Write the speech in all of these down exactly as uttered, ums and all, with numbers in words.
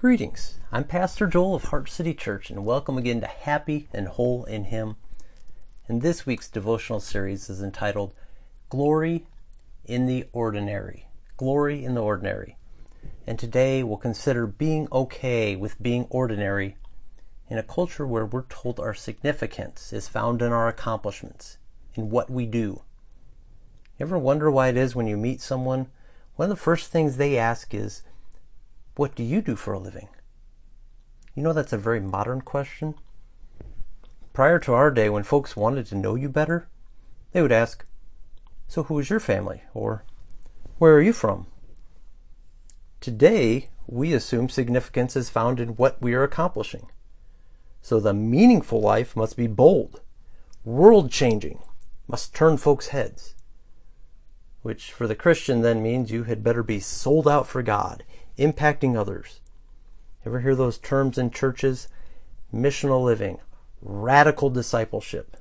Greetings, I'm Pastor Joel of Heart City Church, and welcome again to Happy and Whole in Him. And this week's devotional series is entitled Glory in the Ordinary. Glory in the Ordinary. And today we'll consider being okay with being ordinary in a culture where we're told our significance is found in our accomplishments, in what we do. You ever wonder why it is when you meet someone, one of the first things they ask is, what do you do for a living? You know, that's a very modern question. Prior to our day, when folks wanted to know you better, they would ask, so who is your family? Or, where are you from? Today, we assume significance is found in what we are accomplishing. So the meaningful life must be bold, world-changing, must turn folks' heads. Which for the Christian then means you had better be sold out for God, impacting others. Ever hear those terms in churches? Missional living, radical discipleship.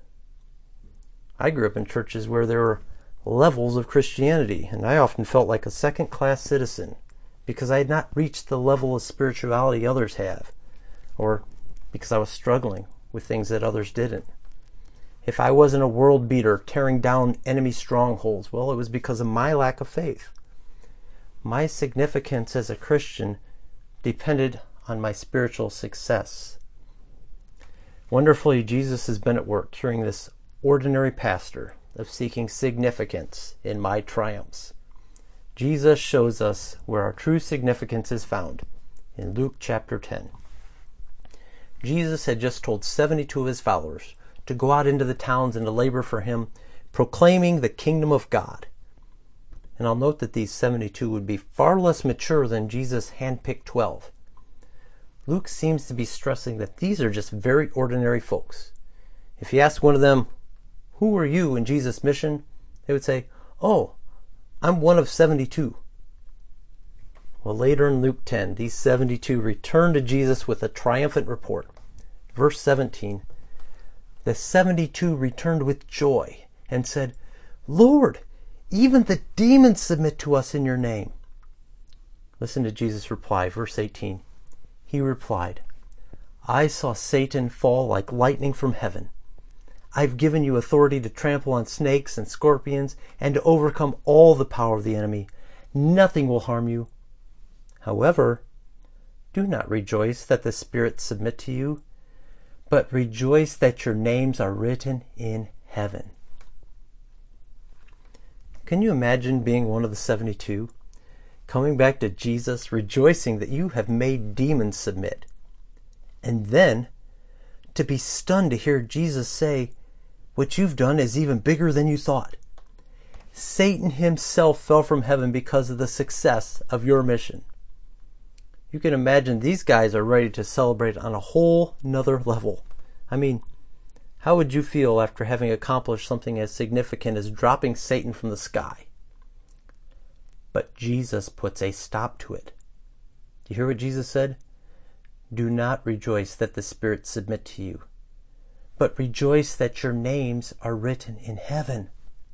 I grew up in churches where there were levels of Christianity, and I often felt like a second-class citizen because I had not reached the level of spirituality others have, or because I was struggling with things that others didn't. If I wasn't a world beater tearing down enemy strongholds, well, it was because of my lack of faith. My significance as a Christian depended on my spiritual success. Wonderfully, Jesus has been at work curing this ordinary pastor of seeking significance in my triumphs. Jesus shows us where our true significance is found in Luke chapter ten. Jesus had just told seventy-two of his followers to go out into the towns and to labor for him, proclaiming the kingdom of God. And I'll note that these seventy-two would be far less mature than Jesus' handpicked twelve. Luke seems to be stressing that these are just very ordinary folks. If you ask one of them, who were you in Jesus' mission? They would say, oh, I'm one of seventy-two. Well, later in Luke ten, these seventy-two return to Jesus with a triumphant report. Verse seventeen, the seventy-two returned with joy and said, Lord, even the demons submit to us in your name. Listen to Jesus' reply, verse eighteen. He replied, I saw Satan fall like lightning from heaven. I've given you authority to trample on snakes and scorpions and to overcome all the power of the enemy. Nothing will harm you. However, do not rejoice that the spirits submit to you, but rejoice that your names are written in heaven. Can you imagine being one of the seventy-two, coming back to Jesus, rejoicing that you have made demons submit, and then to be stunned to hear Jesus say, what you've done is even bigger than you thought. Satan himself fell from heaven because of the success of your mission. You can imagine these guys are ready to celebrate on a whole nother level. I mean, how would you feel after having accomplished something as significant as dropping Satan from the sky? But Jesus puts a stop to it. Do you hear what Jesus said? Do not rejoice that the spirits submit to you, but rejoice that your names are written in heaven.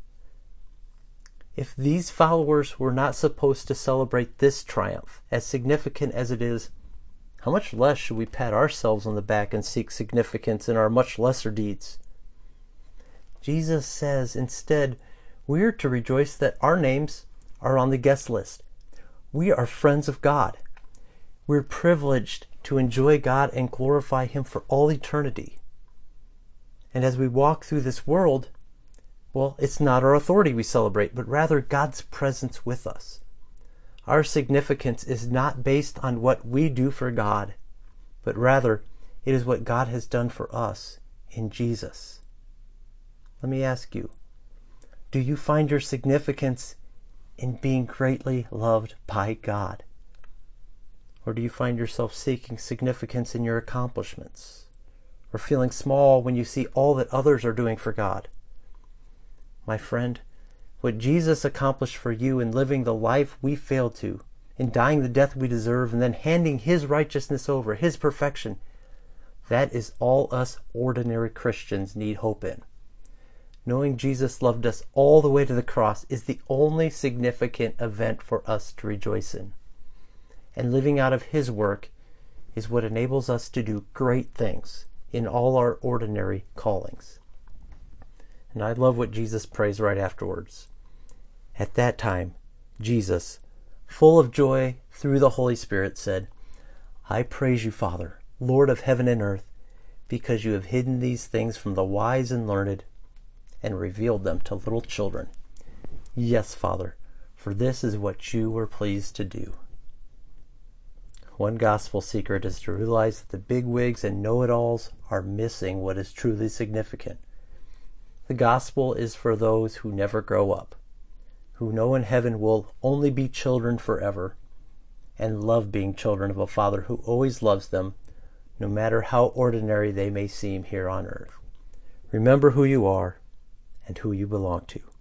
If these followers were not supposed to celebrate this triumph, as significant as it is, how much less should we pat ourselves on the back and seek significance in our much lesser deeds? Jesus says instead, we're to rejoice that our names are on the guest list. We are friends of God. We're privileged to enjoy God and glorify Him for all eternity. And as we walk through this world, well, it's not our authority we celebrate, but rather God's presence with us. Our significance is not based on what we do for God, but rather it is what God has done for us in Jesus. Let me ask you, do you find your significance in being greatly loved by God? Or do you find yourself seeking significance in your accomplishments, or feeling small when you see all that others are doing for God? My friend, what Jesus accomplished for you in living the life we failed to, in dying the death we deserve, and then handing His righteousness over, His perfection, that is all us ordinary Christians need hope in. Knowing Jesus loved us all the way to the cross is the only significant event for us to rejoice in. And living out of His work is what enables us to do great things in all our ordinary callings. And I love what Jesus prays right afterwards. At that time, Jesus, full of joy through the Holy Spirit, said, I praise you, Father, Lord of heaven and earth, because you have hidden these things from the wise and learned and revealed them to little children. Yes, Father, for this is what you were pleased to do. One gospel secret is to realize that the bigwigs and know-it-alls are missing what is truly significant. The gospel is for those who never grow up, who know in heaven will only be children forever, and love being children of a Father who always loves them, no matter how ordinary they may seem here on earth. Remember who you are and who you belong to.